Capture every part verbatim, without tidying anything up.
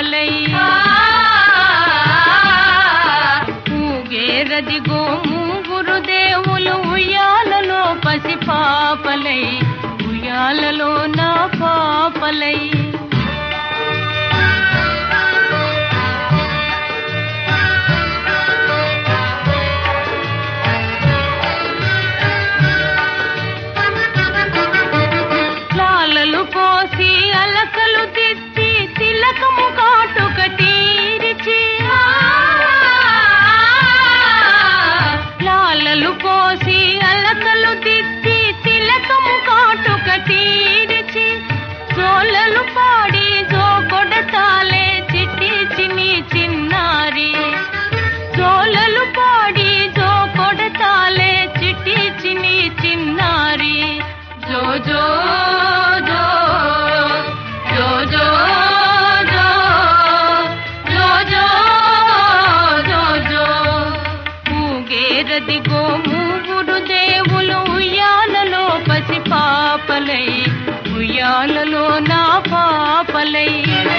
పాపలై ఊగేరదిగో మూగురు దేవులు ఉయ్యాలలో పసి పాపలై ఉయ్యాలలో నా పాపలై పోసి అలకలు తిత్తి తిలకము కాటుక తీరిచి లాలలు పోసి అలకలు తిత్తి తిలకము కాటుక తీరిచి జోలలు పాడి జో కొడతాలే చిట్టి చిన్ని చిన్నారి జోలలు పాడి జో కొడతాలే చిట్టి చిన్ని చిన్నారి జో జో దిగో మూగురు దేవులు ఉయ్యాలలో పసి పాపలై ఉయ్యాలలో నా పాపలై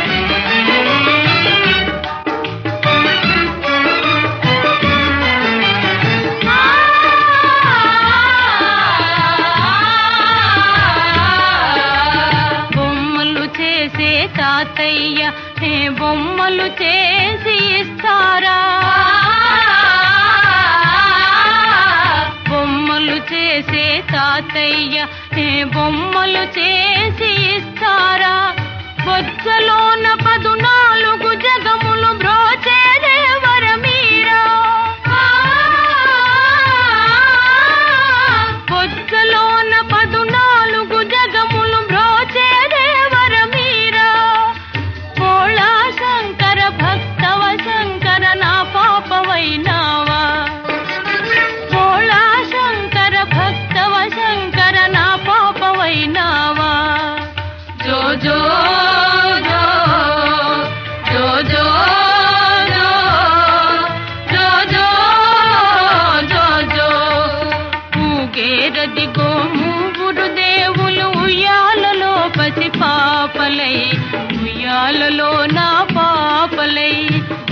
బొమ్మలు చేసే తాతయ్య ఏ బొమ్మలు చేసి ఇస్తారా చేసే తాతయ్య ఏ బొమ్మలు చేసి ఇస్తారా బొచ్చలోన పదునాలుగు జగములు బ్రోచే దేవర మీరా బొచ్చలోన పదునాలుగు జగములు బ్రోచే దేవర మీరా భోళా శంకర భక్తవ శంకర నా పాపవైనావా శంకర నా పాపవైనావా జో జో జో జో జో జో జో జో జో ఊగేరదిగో మూగురు దేవులు ఉయ్యాలలో పసి పాపలై ఉయ్యాలలో నా పాపలై